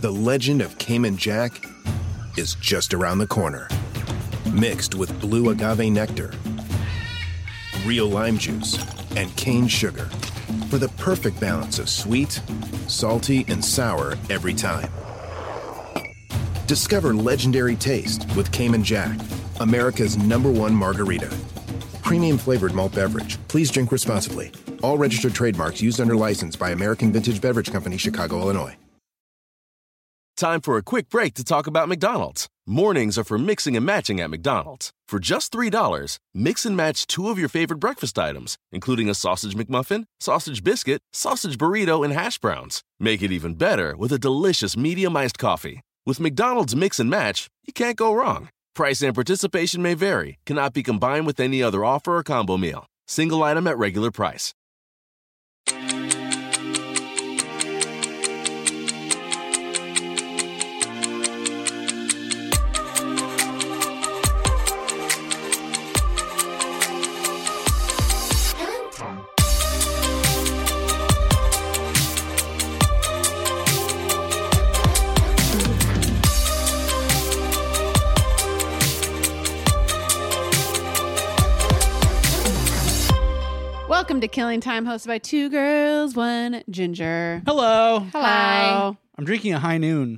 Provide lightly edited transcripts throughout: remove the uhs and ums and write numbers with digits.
the legend of Cayman Jack is just around the corner. Mixed with blue agave nectar, real lime juice, and cane sugar for the perfect balance of sweet, salty, and sour every time. Discover legendary taste with Cayman Jack, America's #1 margarita. Premium flavored malt beverage. Please drink responsibly. All registered trademarks used under license by American Vintage Beverage Company, Chicago, Illinois. Time for a quick break to talk about McDonald's. Mornings are for mixing and matching at McDonald's. For just $3, mix and match 2 of your favorite breakfast items, including a sausage McMuffin, sausage biscuit, sausage burrito, and hash browns. Make it even better with a delicious medium iced coffee. With McDonald's Mix and Match, you can't go wrong. Price and participation may vary. Cannot be combined with any other offer or combo meal. Single item at regular price. Welcome to Killing Time, hosted by 2 girls, 1 ginger. Hello. Hello. I'm drinking a High Noon.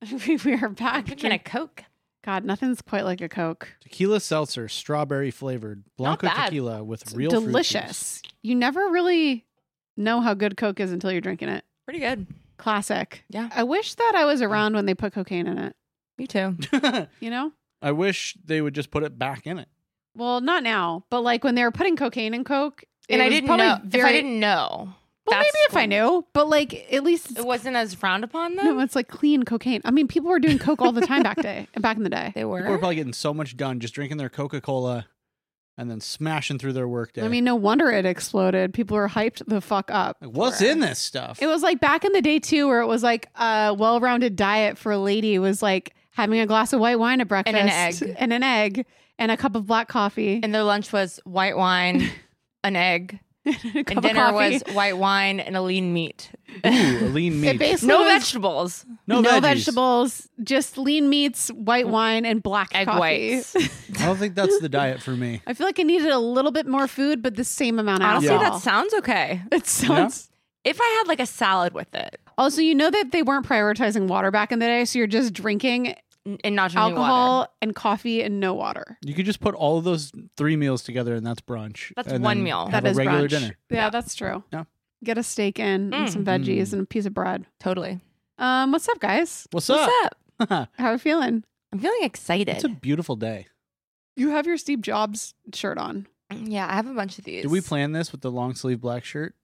We are back. Drinking a Coke. God, nothing's quite like a Coke. Tequila seltzer, strawberry flavored. Blanco Not bad. tequila with It's real fruit delicious. You never really know how good Coke is until you're drinking it. Pretty good. Classic. Yeah. I wish that I was around when they put cocaine in it. Me too. juice. You know? I wish they would just put it back in it. Well, not now, but like when they were putting cocaine in Coke. And it I was didn't probably know. If I very- didn't know. Well, maybe if I knew, but like at least It wasn't as frowned upon then? no, it's like clean cocaine. I mean, people were doing Coke all the time back in the day. They were? People are probably getting so much done just drinking their Coca-Cola and then smashing through their workday. I mean, no wonder it exploded. People were hyped the fuck up. Like, what's in this stuff? It was like back in the day too, where it was like a well-rounded diet for a lady was like having a glass of white wine at breakfast And an egg. and a cup of black coffee And their lunch was white wine, an egg, and a and cup of dinner coffee. was white wine and a lean meat. Ooh, a lean meat. It basically No was vegetables. No no veggies. vegetables, just lean meats, white wine, and black Egg coffee. whites. I don't think that's the diet for me. I feel like I needed a little bit more food, but the same amount of Honestly, alcohol. that sounds okay. It sounds. If I had like a salad with it Also, you know that they weren't prioritizing water back in the day, so you're just drinking and not drinking alcohol water. and coffee and no water. You could just put all of those 3 meals together and that's brunch. That's And one then meal. Have That a is regular brunch. dinner. Yeah, that's true. Yeah. Get a steak in and some veggies and a piece of bread. Totally. What's up, guys? What's What's up? up? How are you feeling? I'm feeling excited. It's a beautiful day. You have your Steve Jobs shirt on. Yeah, I have a bunch of these. Did we plan this with the long sleeve black shirt?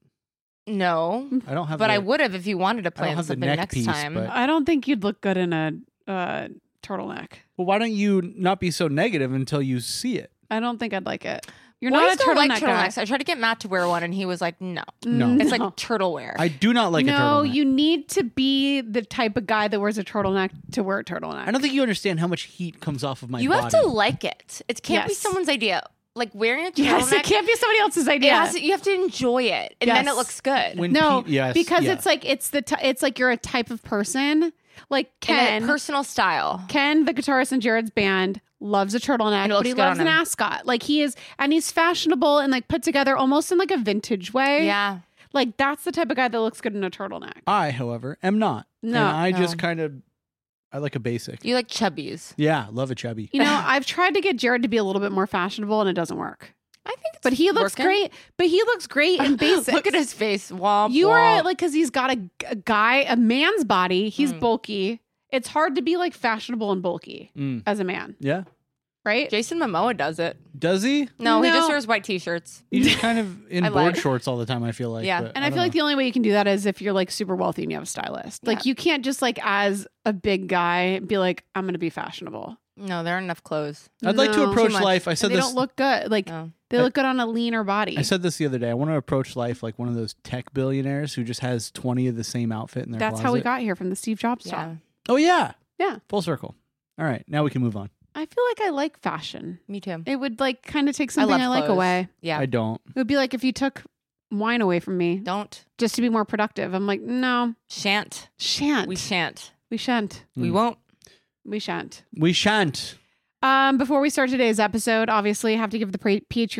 No. I don't have But the, I would have if you wanted to I don't plan have the something neck next piece, time. but- I don't think you'd look good in a turtleneck. Well, why don't you not be so negative until you see it? I don't think I'd like it. You're Boys not a don't turtleneck like guy. turtlenecks. I tried to get Matt to wear one, and he was like, "No, No. it's like turtle wear." I do not like a no, turtleneck. you need to be the type of guy that wears a turtleneck to wear a turtleneck. I don't think you understand how much heat comes off of my you body. have to like it. It can't be Yes. someone's idea. Like wearing a turtleneck. Yes, it can't be somebody else's idea. You have to enjoy it, and then Yes. it looks good. When No, yes, because yeah. it's like it's like you're a type of person. Like And Ken, a personal style. Ken, the guitarist in Jared's band, loves a turtleneck, And it but looks he good loves on an him. ascot. Like he is, and he's fashionable and like put together almost in like a vintage way. Yeah, like that's the type of guy that looks good in a turtleneck. I, however, am not. No, and I no. just kind of, I like a basic. you like chubbies. Yeah, love a chubby. You know, I've tried to get Jared to be a little bit more fashionable, and it doesn't work. I think, it's But he looks working. great. But he looks great in basics. Look at his face. Womp, You womp. are like because he's got a man's body. He's bulky. It's hard to be like fashionable and bulky Mm. as a man, Yeah. right? Jason Momoa does it. Does he? No, he No. just wears white t-shirts. He's just kind of in I board lied. shorts all the time, I feel like. Yeah. but And I feel like the only way you can do that is if you're like super wealthy and you have a stylist. Like Yeah. you can't just like as a big guy be like, I'm going to be fashionable. No, there aren't enough clothes. I'd like to No. approach Too much. life. I said They this. don't look good. Like No. they look good on a leaner body. I said this the other day. I want to approach life like one of those tech billionaires who just has 20 of the same outfit in their That's closet. how we got here from the Steve Jobs Yeah. talk. Oh, yeah. Yeah. Full circle. All right. Now we can move on. I feel like I like fashion. Me too. It would like kind of take something love I like clothes. away. Yeah. I don't. It would be like if you took wine away from me Don't. just to be more productive. I'm like, no, Shan't. shan't. We shan't. We shan't. We won't. We shan't. We shan't. Before we start today's episode, obviously, I have to give the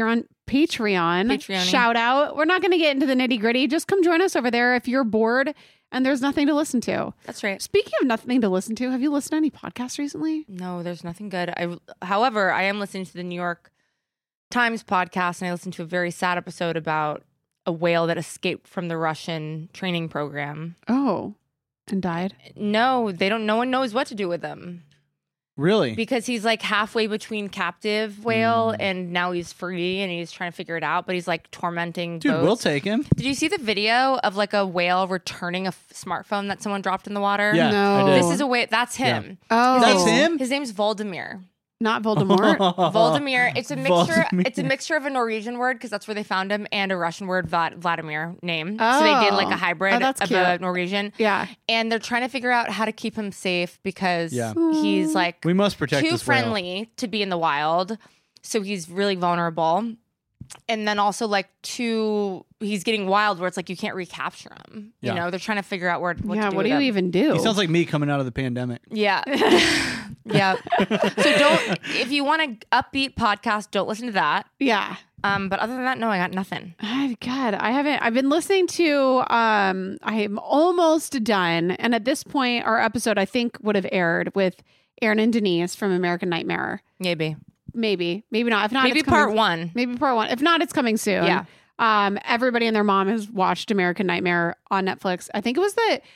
Patreon shout out. We're not going to get into the nitty gritty. Just come join us over there if you're bored and there's nothing to listen to. That's right. Speaking of nothing to listen to, have you listened to any podcasts recently? No, there's nothing good. However, I am listening to the New York Times podcast, and I listened to a very sad episode about a whale that escaped from the Russian training program. Oh, and died? No, they don't. No one knows what to do with him. Really? Because he's like halfway between captive whale and now he's free and he's trying to figure it out, but he's like tormenting Dude, boats. we'll take him. Did you see the video of like a whale returning a smartphone that someone dropped in the water? Yeah, No. I did. This is a whale. That's him. Oh, That's him? His name's Voldemir. Not Voldemort. Voldemir. It's a mixture. Voldemir. It's a mixture of a Norwegian word because that's where they found him, and a Russian word, Vladimir name. So they did like a hybrid Oh, that's of cute. a Norwegian. Yeah. And they're trying to figure out how to keep him safe because Yeah. he's like We must protect too this whale. friendly to be in the wild. So he's really vulnerable. And then also like he's getting wild where it's like you can't recapture him. Yeah. You know, they're trying to figure out what to do What with do you him. even do? He sounds like me coming out of the pandemic. Yeah. Yeah. So if you want an upbeat podcast, don't listen to that. Yeah. But other than that, no, I got nothing. God, I haven't. I've been listening to. I am almost done, and at this point, our episode I think would have aired with Aaron and Denise from American Nightmare. Maybe Maybe not. If not, maybe it's coming- part one. Maybe part one. If not, it's coming soon. Yeah. Everybody and their mom has watched American Nightmare on Netflix. I think it was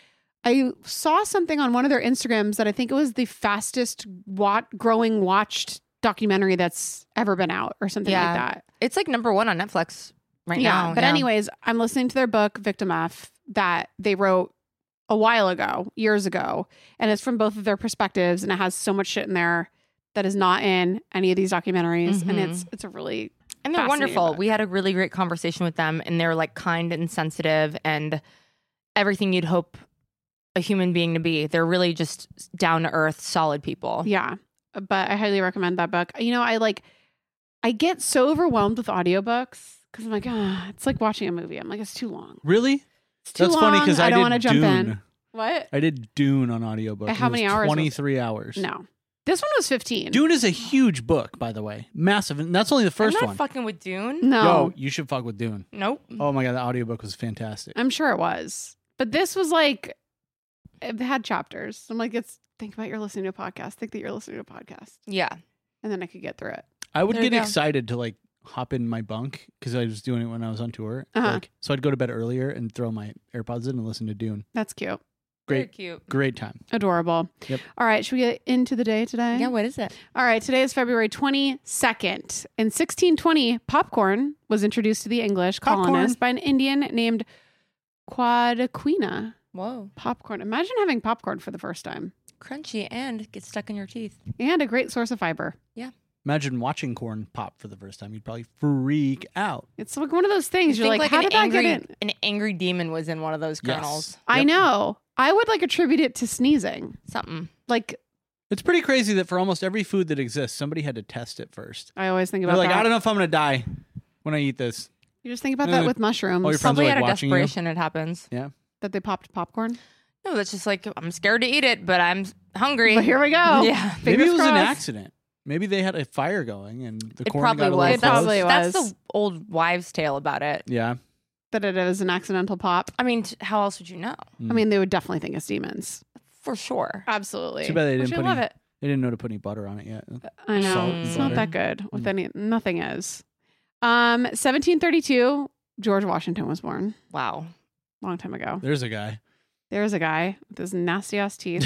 I saw something on one of their Instagrams that I think it was the fastest growing watched documentary that's ever been out or something like that. It's like number one on Netflix right now. But anyways, I'm listening to their book, Victim F, that they wrote a while ago, years ago. And it's from both of their perspectives. And it has so much shit in there that is not in any of these documentaries. And it's a really And they're fascinating wonderful. book. We had a really great conversation with them, and they're like kind and sensitive and everything you'd hope a human being to be. They're really just down to earth, solid people. Yeah. But I highly recommend that book. You know, I get so overwhelmed with audiobooks because I'm like, it's like watching a movie. I'm like, it's too long. Really? It's too That's long. funny because I don't did want to jump Dune. in. What? I did Dune on audiobook. How many hours was it? 23 hours. No. This one was 15. Dune is a huge book, by the way. Massive. And that's only the first I'm not one. fucking with Dune. No. Yo, you should fuck with Dune. Nope. Oh my God, the audiobook was fantastic. I'm sure it was. But this was like, it had chapters. I'm like, think about you're listening to a podcast. Think that you're listening to a podcast. Yeah. And then I could get through it. I would There you get go. excited to like hop in my bunk because I was doing it when I was on tour. Uh-huh. So I'd go to bed earlier and throw my AirPods in and listen to Dune. That's cute. Very Great, cute. great time. Adorable. Yep. All right. Should we get into the day today? Yeah, what is it? All right. Today is February 22nd. In 1620, popcorn was introduced to the English colonists by an Indian named Quadquina. Whoa. Popcorn. Imagine having popcorn for the first time. Crunchy and get stuck in your teeth. And a great source of fiber. Imagine watching corn pop for the first time. You'd probably freak out. It's like one of those things. You're Think like, how did that get in? an angry demon was in one of those Yes. kernels. I Yep. know. I would like attribute it to sneezing. Something. Like, It's pretty crazy that for almost every food that exists, somebody had to test it first. I always think They're about like, that. I don't know if I'm going to die when I eat this. You just think about that with mushrooms. all your friends Probably are, out like, of watching you. desperation it happens. Yeah. that they popped popcorn. No, that's just like, I'm scared to eat it, but I'm hungry. But here we go. Yeah. Maybe Fingers it was an crossed. accident. Maybe they had a fire going and the It corn probably got a was. little It probably close. was. That's the old wives' tale about it. Yeah. That it is an accidental pop. I mean, how else would you know? I mean, they would definitely think it's demons. For sure. Absolutely. Too bad they Which didn't I put love any- it. They didn't know to put any butter on it yet. I know. Salt It's and not butter. that good with nothing is. 1732, George Washington was born. Wow. Long time ago. There's a guy. There's a guy with his nasty ass teeth.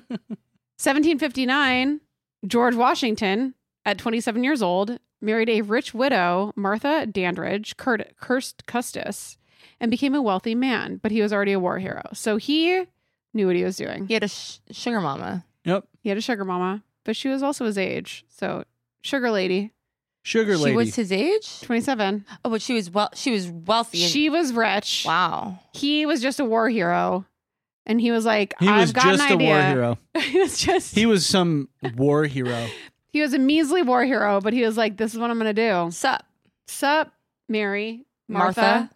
1759, George Washington, at 27 years old, married a rich widow, Martha Dandridge Custis, and became a wealthy man, but he was already a war hero. So he knew what he was doing. He had a sugar mama. Yep. He had a sugar mama, but she was also his age. So sugar lady, Sugar She lady. was his age? 27. Oh, but she was wealthy. and- She was rich. wow. He was just a war hero. And he was like, He was I've got just an a idea. war hero. he was just, He was some war hero. he was a measly war hero, but he was like, this is what I'm going to do. Sup, Sup, Mary, Martha? Martha,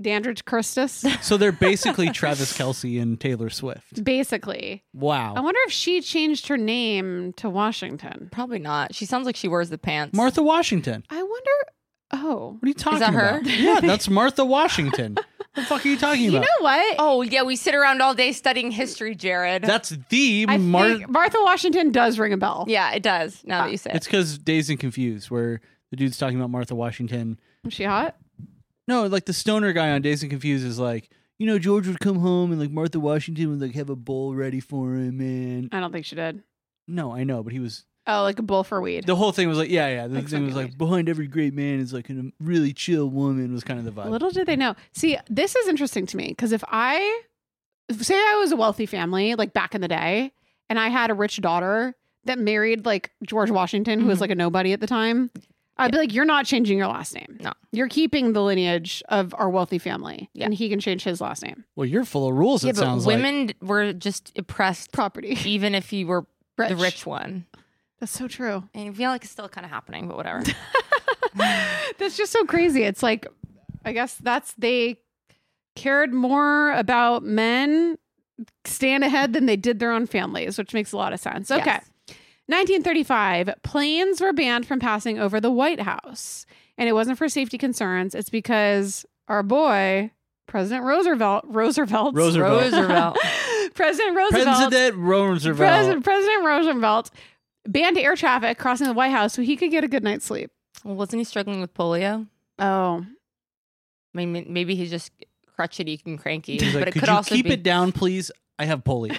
Dandridge Christus. So they're basically Travis Kelce and Taylor Swift. Basically. Wow. I wonder if she changed her name to Washington. Probably not. She sounds like she wears the pants. Martha Washington. I wonder. Oh. What are you talking that her? about? Yeah, that's Martha Washington. What the fuck are you talking You about? know what? Oh, yeah. We sit around all day studying history, Jared. That's the I Martha. think Martha Washington does ring a bell. yeah, it does. Now that you say It's it. because Dazed and Confused, where the dude's talking about Martha Washington. Was she hot? No, like the stoner guy on Dazed and Confused is like, you know, George would come home and like Martha Washington would like have a bowl ready for him, man. I don't think she did. No, I know, but he was. Oh, like a bowl for weed. The whole thing was like, yeah. The Like thing was smoking like, behind every great man is like a really chill woman. Was kind of the vibe. Little did they know. See, this is interesting to me because if I say I was a wealthy family, like back in the day, and I had a rich daughter that married like George Washington, who was like a nobody at the time, I'd be like, you're not changing your last name. No. You're keeping the lineage of our wealthy family, Yeah. and he can change his last name. Well, you're full of rules. Yeah, It but sounds like. women were just oppressed, Property. even if you were the rich one. That's so true. And I feel like it's still kind of happening, but whatever. That's just so crazy. It's like, I guess they cared more about men staying ahead than they did their own families, which makes a lot of sense. Okay. Yes. 1935, planes were banned from passing over the White House. And it wasn't for safety concerns. It's because our boy, President Roosevelt. Roosevelt. President Roosevelt. President Roosevelt banned air traffic crossing the White House so he could get a good night's sleep. Well, wasn't he struggling with polio? Oh, I mean, maybe he's just crotchety and cranky. He's but like, it could could you also keep be. it down, please? I have polio.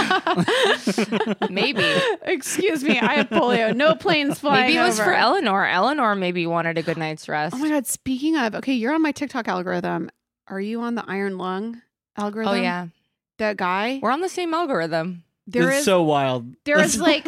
Yeah. Maybe. excuse me. I have polio. No planes flying Maybe it was over. for Eleanor. Eleanor maybe wanted a good night's rest. Oh my God. Speaking of, okay, you're on my TikTok algorithm. Are you on the iron lung algorithm? Oh, yeah. That guy? We're on the same algorithm. There It's is, so wild. there is like,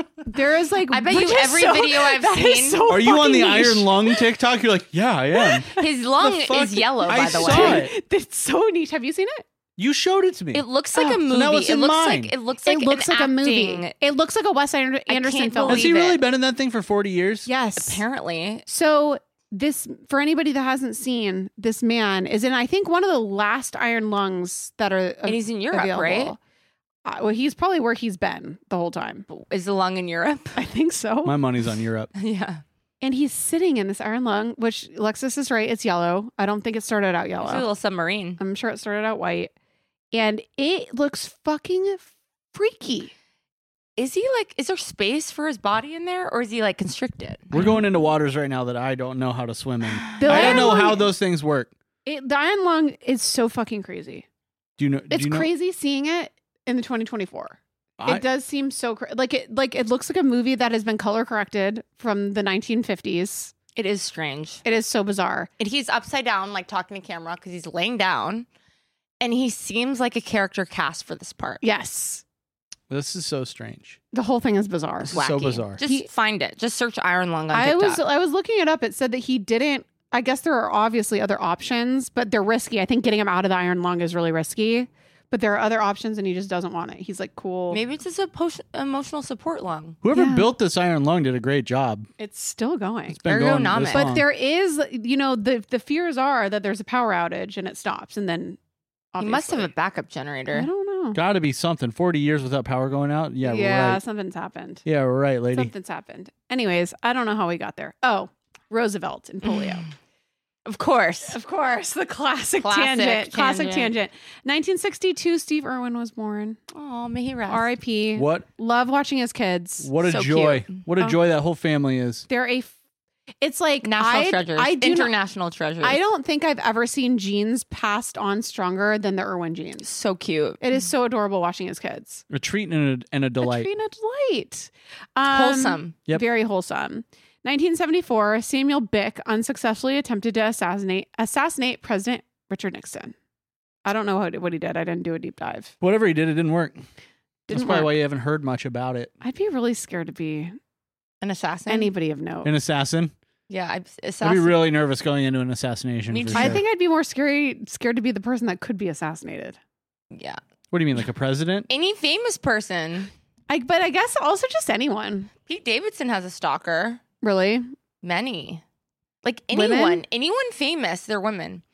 I bet which you is every so- video I've that is seen- so Are you on the fucking niche. iron lung TikTok? You're like, yeah, I am. His lung The fuck? is yellow, I by the saw way. it. It's so niche. Have you seen it? You showed it to me. It looks like Oh, a so movie. now it's it in looks mine. like it looks It like looks an like a movie. acting- It looks like a Wes Anderson can't film. believe Has he really it. been in that thing for 40 years? Yes. Apparently. So this, for anybody that hasn't seen, this man is in, I think, one of the last iron lungs that are And he's in Europe, available. right? Well, he's probably where he's been the whole time. Is the lung in Europe? I think so. My money's on Europe. Yeah. And he's sitting in this iron lung, which Alexis is right. It's yellow. I don't think it started out It's a yellow. little submarine. I'm sure it started out white. And it looks fucking freaky. Is there space for his body in there, or is he like constricted? We're going into waters right now that I don't know how to swim in. The I don't iron know lung- how those things work. The iron lung is so fucking crazy. Do you know? It's do you know? crazy seeing it in the 2024. I- It does seem so it looks like a movie that has been color corrected from the 1950s. It is strange. It is so bizarre. And he's upside down, like talking to camera because he's laying down, and he seems like a character cast for this part. Yes. This is so strange. The whole thing is bizarre. This is so bizarre. Just find it. Just search iron lung on I TikTok. was looking it up. It said that he didn't. I guess there are obviously other options, but they're risky. I think getting him out of the iron lung is really risky. But there are other options, and he just doesn't want it. He's like, cool. Maybe it's just a emotional support lung. Whoever Yeah. built this iron lung did a great job. It's still going. It's been going this Ergonomic. But long. there is, the fears are that there's a power outage and it stops, and then He must have a obviously- backup I generator. don't know. Got to be something. 40 years without power going out. Yeah, we're right. Something's happened. Yeah, we're right, lady. Something's happened. Anyways, I don't know how we got there. Oh, Roosevelt and polio. Of course. Of course, the classic Classic tangent. Classic tangent. tangent. 1962, Steve Irwin was born. Oh, may he rest. R.I.P. What? Love watching his kids. What a So joy! cute. What a Oh. joy that whole family is. It's like National treasures. I do not, International treasures. I don't think I've ever seen genes passed on stronger than the Irwin genes. So cute. It is so adorable watching his kids. A treat and a delight. A treat and a delight. Wholesome. Yep. Very wholesome. 1974, Samuel Bick unsuccessfully attempted to assassinate President Richard Nixon. I don't know what he did. I didn't do a deep dive. Whatever he did, it didn't work. That's Didn't probably work. why you haven't heard much about it. I'd be really scared to be An assassin? anybody of note. An assassin. Yeah. I'd Assassin. be really nervous going into an assassination. Me for too. sure. I think I'd be more scared to be the person that could be assassinated. Yeah. What do you mean, like a president? Any famous person. But I guess also just anyone. Pete Davidson has a stalker. Really? Many. Like Women? anyone famous, they're women.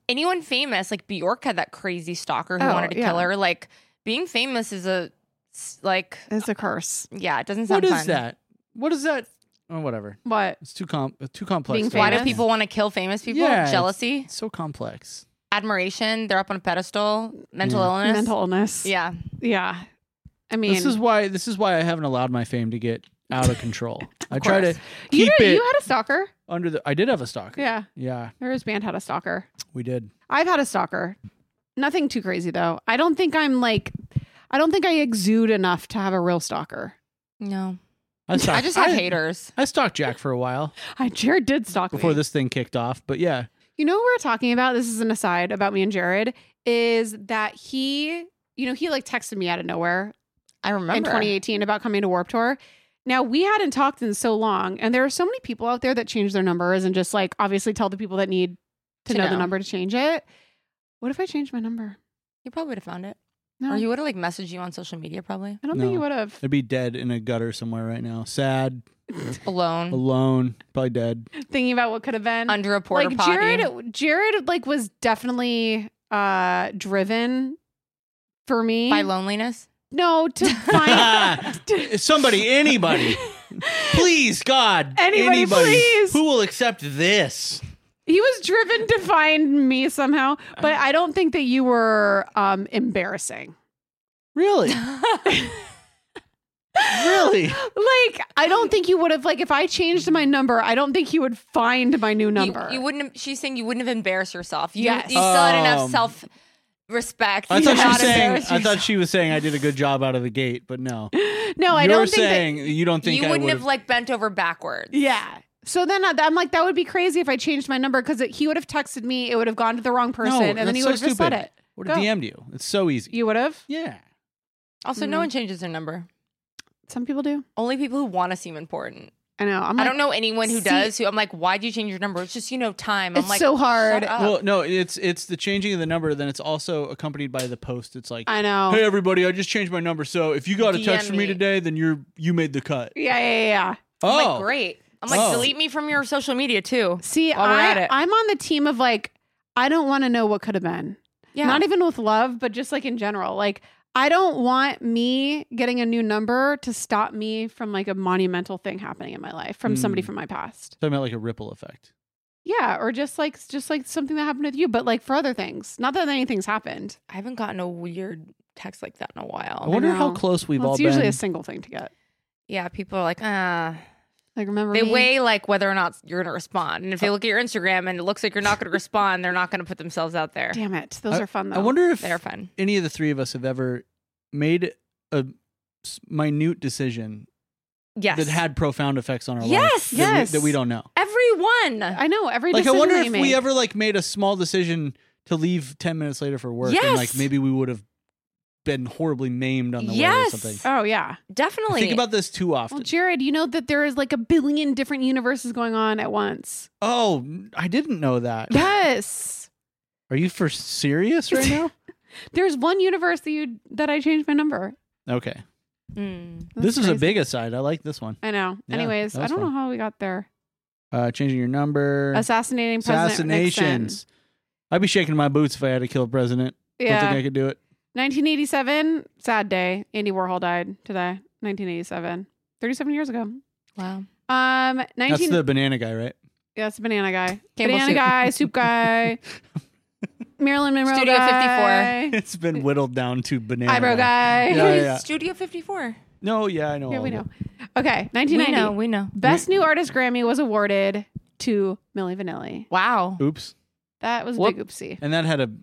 anyone famous, like Bjork had that crazy stalker who Oh, wanted to kill her. Like being famous is it's a curse. Yeah, it doesn't sound What fun. is that? What is that? Oh, whatever. What? It's too complex. Being for Why me. do people want to kill famous people? Yeah, Jealousy, It's so complex. admiration. They're up on a pedestal. Mental illness. Mental illness. Yeah. Yeah. I mean, This is why I haven't allowed my fame to get out of control. I try to course. keep it You had a stalker. under the. I did have a stalker. Yeah. Yeah, His band had a stalker. we did. I've had a stalker. Nothing too crazy though. I don't think I exude enough to have a real stalker. No. I I just have haters. I stalked Jack for a while Jared did stalk before me. this thing kicked off, but yeah, You know what we're talking about? This is an aside about me and Jared, is that he like texted me out of nowhere I remember. in 2018 about coming to Warped Tour. Now, we hadn't talked in so long, and there are so many people out there that change their numbers and just like obviously tell the people that need to know the number to change it. What if I changed my number? You probably would have found it. No, Or he would have like messaged you on social media probably. I don't think No. you would have. I'd be dead in a gutter somewhere right now. Sad, Alone. alone, probably dead. Thinking about what could have been. Under a porta Like potty. Jared like was definitely driven for me. By loneliness. No, to find Somebody, anybody, please, God, Anybody, please. who will accept this? He was driven to find me somehow, but I don't think that you were embarrassing. Really, really. Like, I don't think you would have, like, if I changed my number, I don't think you would find my new number. You wouldn't have, she's saying you wouldn't have embarrassed yourself. You Yes. still had enough Um, self-respect. I to thought she not was saying. embarrass I thought yourself. she was saying I did a good job out of the gate, but no. No, I You're don't think saying you don't think you I wouldn't would have like bent over backwards. Yeah. So then I'm like, that would be crazy if I changed my number because he would have texted me, it would have gone to the wrong person, and then that's he so would have just said stupid. it. Would have Go. DM'd you. It's so easy. You would have? Yeah. Also, no one changes their number. Some people do. Only people who want to seem important. I know. I'm I like, don't know anyone who see- does. Who I'm like, why'd you change your number? It's just time. I'm It's like, so hard. shut up. Well, no, it's the changing of the number. Then it's also accompanied by the post. It's like, I know. hey everybody, I just changed my number. So if you got a text DM from me me. today, then you made the cut. Yeah. I'm Oh, like, great. I'm like, Oh. delete me from your social media too. See, While we're at it. I'm on the team of like, I don't want to know what could have been. Yeah. Not even with love, but just like in general. Like, I don't want me getting a new number to stop me from like a monumental thing happening in my life from somebody from my past. talking about like a ripple effect. Yeah, or just like something that happened with you, but like for other things. Not that anything's happened. I haven't gotten a weird text like that in a I while. wonder how know. close we've Well, all it's usually been. a single thing to get. Yeah, people are like, Like, remember They me? weigh like whether or not you're going to respond. And if they look at your Instagram and it looks like you're not going to respond, they're not going to put themselves out there. Damn it, those are fun though. I wonder if They're fun. any of the three of us have ever made a minute decision Yes. that had profound effects on our Yes, life yes. that we don't know. Everyone. I know every Like I decision wonder that if you we make. ever like made a small decision to leave 10 minutes later for work and Yes. like maybe we would have been horribly maimed on the way or Yes. something. Oh yeah. Definitely. Think about this too often. Well, Jared, you know that there is like a billion different universes going on at once. Oh, I didn't know that. Yes. Are you for serious right now? There's one universe that I changed my number. Okay. Mm. That's This is a crazy. big aside. I like this one. I know. Yeah, Anyways, that I was don't know fun. how we got there. Changing your number. Assassinating President Nixon. Assassinations. I'd be shaking my boots if I had to kill a president. Don't think Yeah. I could do it. 1987, sad day. Andy Warhol died today. 1987. 37 years ago. Wow. 19 That's the banana guy, right? Yeah, it's a banana guy. Campbell banana soup. guy, soup guy. Marilyn Monroe Studio guy. It's been whittled down to banana. Eyebrow guy. Yeah, yeah. Studio 54. No, yeah, I know. Yeah, all we of know. it. Okay, 1990. We know. Best New Artist Grammy was awarded to Milli Vanilli. Wow. Oops. That was a Whoop. big oopsie. And that had a.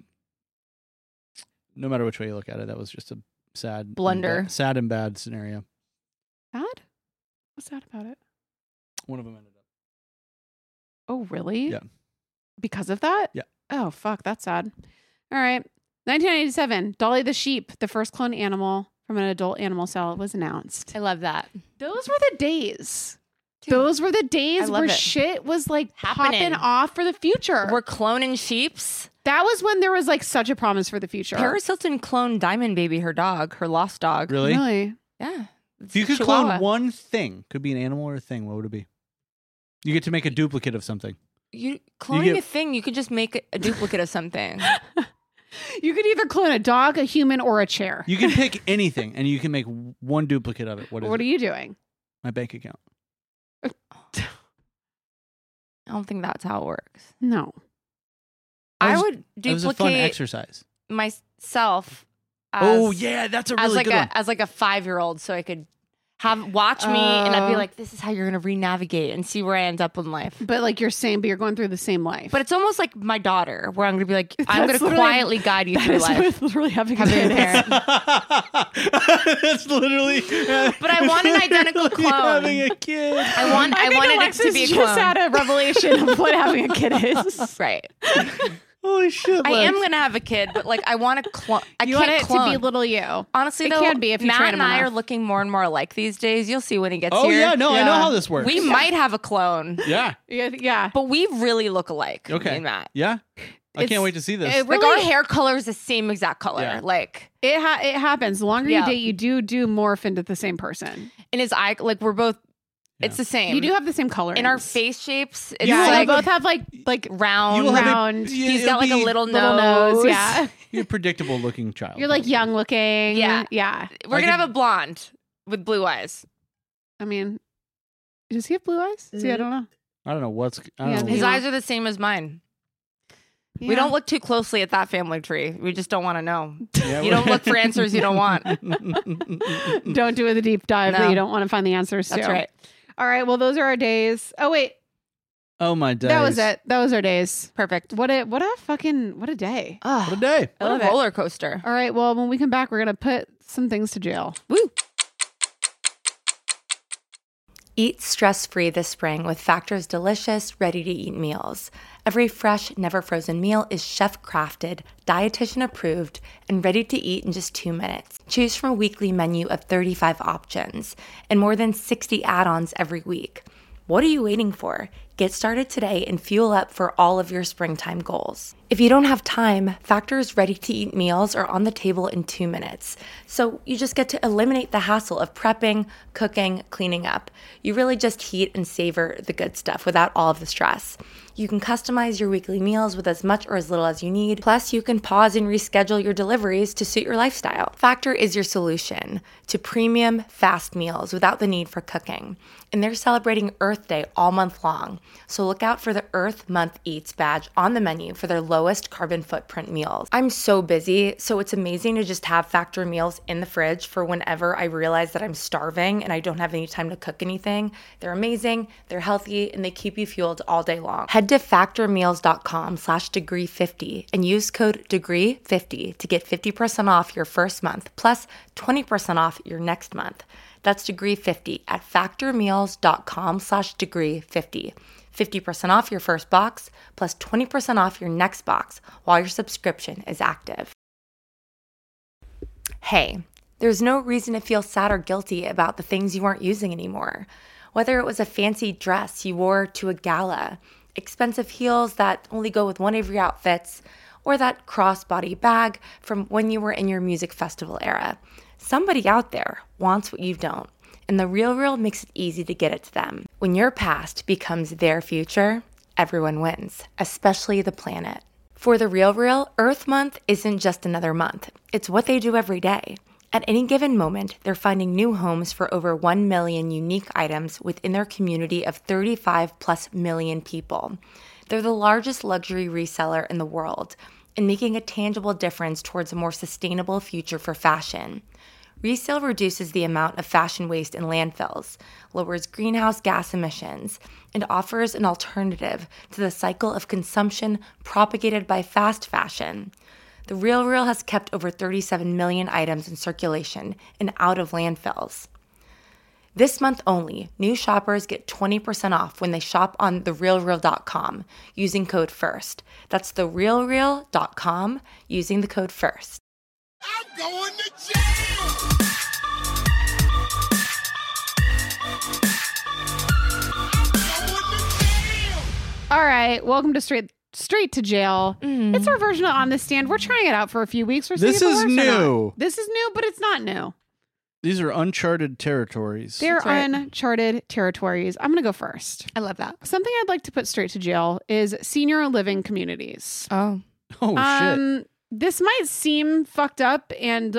No matter which way you look at it, that was just a sad Blunder. sad and bad scenario. Sad? What's sad about it? One of them ended up. Oh, really? Yeah. Because of that? Yeah. Oh, fuck. That's sad. All right. 1987, Dolly the sheep, the first cloned animal from an adult animal cell, was announced. I love that. Those were the days. Dude, Those were the I days love where it. shit was like Happening. popping off for the future. We're cloning sheeps. That was when there was like such a promise for the future. Paris Hilton cloned Diamond Baby, her dog, her lost dog. Really? Really? Yeah. If you could Chihuahua. clone one thing, could be an animal or a thing, what would it be? You get to make a duplicate of something. Cloning get- a thing, you could just make a duplicate of something. You could either clone a dog, a human, or a chair. You can pick anything, and you can make one duplicate of it. What What is are you doing? my bank account? I don't think that's how it works. No. I would It was a fun duplicate exercise. myself. Oh yeah, that's a really good one. As like a 5-year-old, so I could watch me, and I'd be like, "This is how you're gonna re-navigate and see where I end up in life." But like you're saying, but you're going through the same life. But it's almost like my daughter, where I'm gonna be like, "I'm That's gonna literally- quietly guide you that through is life." literally having a Having a kid. parent. That's literally. But I want an identical clone. Having a kid. I wanted Alexis it to be a just clone. had a revelation of what having a kid is. Right. Holy shit! I am Lex. gonna have a kid, but like I want to clone. I You can't want it clone. to be little you. Honestly, It though, can be if you Matt train and him I enough. are looking more and more alike these days. You'll see when he gets Oh here. yeah, no, I know Yeah. how this works. We might have a clone, Yeah. Yeah. but we really look alike. Okay. Me and Matt. Yeah. I It's- can't wait to see this. it Like really- our hair color is the same exact color. Yeah. Like It happens. The longer Yeah. you date, you do morph into the same person. in his eye, like we're both. It's the same. You do have the same color in our face shapes. It's Yeah, like you both have like round. You will have a- round. yeah, He's it'll got like a be little little nose. Yeah. You're a predictable looking child. You're like young looking. Yeah. Yeah. We're I gonna could- have a blonde with blue eyes. I mean, does he have blue eyes? See, I don't know. I don't know what's. I Yeah, don't know. His Yeah. eyes are the same as mine. We Yeah. don't look too closely at that family tree. We just don't want to know. Yeah, You don't look for answers you don't want. Don't do the deep dive that No. you don't want to find the answers That's to. right. All right. Well, those are our days. Oh wait, Oh my days. that was it. That was our days. Perfect. What a what a day. Oh, What a day. what love a it. roller coaster. All right. Well, when we come back, we're gonna put some things to jail. Woo. Eat stress-free this spring with Factor's delicious, ready-to-eat meals. Every fresh, never-frozen meal is chef-crafted, dietitian-approved, and ready to eat in just 2 minutes. Choose from a weekly menu of 35 options and more than 60 add-ons every week. What are you waiting for? Get started today and fuel up for all of your springtime goals. If you don't have time, Factor's ready-to-eat meals are on the table in 2 minutes. So you just get to eliminate the hassle of prepping, cooking, cleaning up. You really just heat and savor the good stuff without all of the stress. You can customize your weekly meals with as much or as little as you need. Plus, you can pause and reschedule your deliveries to suit your lifestyle. Factor is your solution to premium, fast meals without the need for cooking. And they're celebrating Earth Day all month long. So look out for the Earth Month Eats badge on the menu for their lowest carbon footprint meals. I'm so busy, so it's amazing to just have Factor meals in the fridge for whenever I realize that I'm starving and I don't have any time to cook anything. They're amazing, they're healthy, and they keep you fueled all day long. Head to factormeals.com/degree50 and use code degree50 to get 50% off your first month plus 20% off your next month. That's degree50 at factormeals.com/degree50. 50% off your first box plus 20% off your next box while your subscription is active. Hey, there's no reason to feel sad or guilty about the things you aren't using anymore. Whether it was a fancy dress you wore to a gala, expensive heels that only go with one of your outfits, or that crossbody bag from when you were in your music festival era. Somebody out there wants what you don't, and The RealReal makes it easy to get it to them. When your past becomes their future, everyone wins, especially the planet. For The RealReal, Earth Month isn't just another month. It's what they do every day. At any given moment, they're finding new homes for over 1 million unique items within their community of 35+ million people. They're the largest luxury reseller in the world and making a tangible difference towards a more sustainable future for fashion. Resale reduces the amount of fashion waste in landfills, lowers greenhouse gas emissions, and offers an alternative to the cycle of consumption propagated by fast fashion. The RealReal has kept over 37 million items in circulation and out of landfills. This month only, new shoppers get 20% off when they shop on therealreal.com using code FIRST. That's therealreal.com using the code FIRST. I'm going to jail! All right. Welcome to Straight to Jail. It's our version of On the Stand. We're trying it out for a few weeks. We're seeing This if it is works or not. new. This is new, but it's not new. These are uncharted territories. They're That's right. uncharted territories. I'm going to go first. I love that. Something I'd like to put straight to jail is senior living communities. Oh. Oh, shit. This might seem fucked up and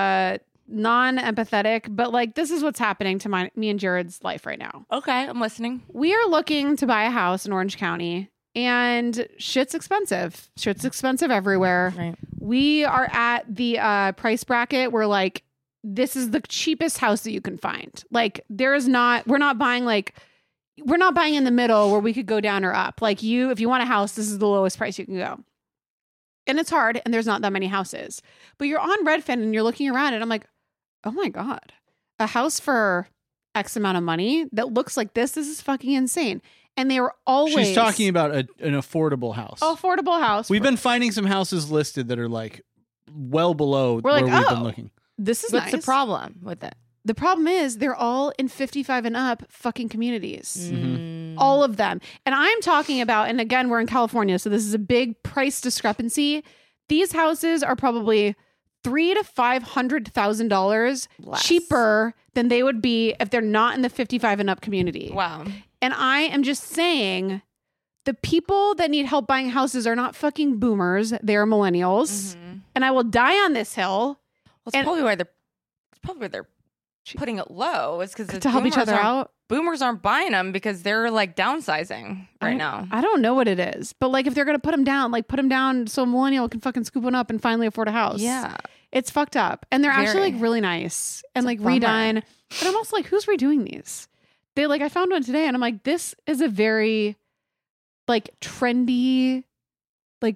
non-empathetic, but like this is what's happening to me and Jared's life right now. Okay, I'm listening. We are looking to buy a house in Orange County, and shit's expensive. Shit's expensive everywhere. Right. We are at the price bracket where like this is the cheapest house that you can find. Like we're not buying in the middle where we could go down or up. Like if you want a house, this is the lowest price you can go. And it's hard, and there's not that many houses. But you're on Redfin, and you're looking around, and I'm like, oh my God, a house for X amount of money that looks like this is fucking insane. And they were always... She's talking about an affordable house. affordable house. We've been finding some houses listed that are like well below We're where like, we've oh. been looking. This is What's nice. the problem with it? The problem is they're all in 55 and up fucking communities. Mm-hmm. All of them. And I'm talking about, and again, we're in California, so this is a big price discrepancy. These houses are probably $300,000 to $500,000 Less. cheaper than they would be if they're not in the 55 and up community. Wow. And I am just saying, the people that need help buying houses are not fucking boomers. They're millennials. And I will die on this hill. Well, it's probably why they're putting it low. Is because To help each other out. Boomers aren't buying them because they're like downsizing right now. I don't know what it is, but like if they're gonna put them down so a millennial can fucking scoop one up and finally afford a house. Yeah. It's fucked up, and they're actually Very. like really nice and like bummer. redone. But I'm also like, who's redoing these? I found one today, and I'm like, this is a very like trendy, like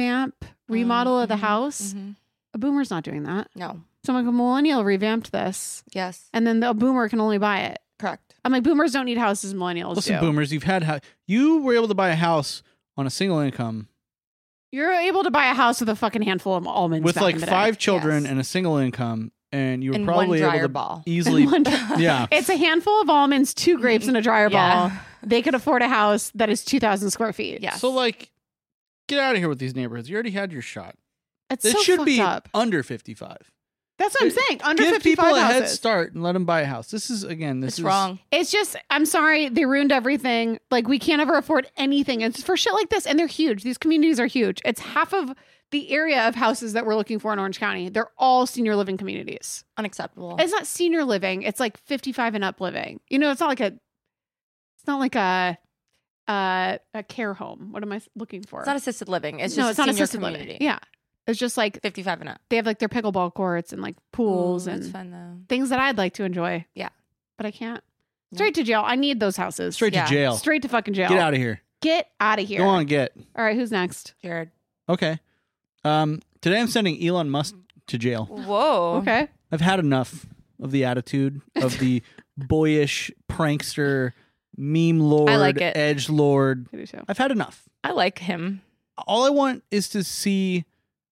remodel of the house. Mm-hmm. A boomer's not doing that. No. So I'm like, a millennial revamped this, Yes. and then a boomer can only buy it. Correct. I'm like, boomers don't need houses, millennials Listen, do. boomers, you were able to buy a house on a single income You're able to buy a house with a fucking handful of almonds with back like in the 5 day. children Yes. and a single income, and you were And probably one able dryer to ball. easily, One- yeah. It's a handful of almonds, 2 grapes, and a dryer Yeah. ball. They could afford a house that is 2,000 square feet. Yes. So like, get out of here with these neighborhoods. You already had your shot. It's It so should fucked be up. under 55. That's what I'm saying. Under Give 55 people a head houses. start and let them buy a house. This is It's wrong. It's just, I'm sorry, they ruined everything. Like, we can't ever afford anything. It's for shit like this. And they're huge. These communities are huge. It's half of the area of houses that we're looking for in Orange County. They're all senior living communities. Unacceptable. It's not senior living. It's like 55 and up living. You know, it's not like a care home. What am I looking for? It's not assisted living. It's no, just it's a not senior assisted community. living. Yeah. It's just like 55 and up. they have like their pickleball courts and like pools Ooh, and that's fun though. things that I'd like to enjoy. Yeah. But I can't. Straight to jail. I need those houses. Straight Yeah. to jail. Straight to fucking jail. Get out of here. Get out of here. Go on, get. All right, who's next? Jared. Okay. Today I'm sending Elon Musk to jail. Whoa. Okay. I've had enough of the attitude of the boyish prankster, meme lord, I like it. edge lord. I do too. I've had enough. I like him. All I want is to see.